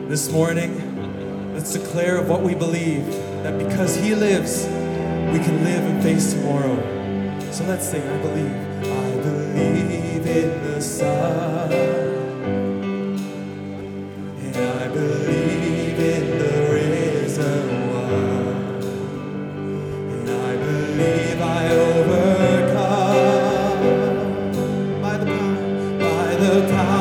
This morning, let's declare what we believe, that because He lives, we can live and face tomorrow. So let's sing, I believe. I believe in the Son, and I believe in the risen One, and I believe I overcome by the power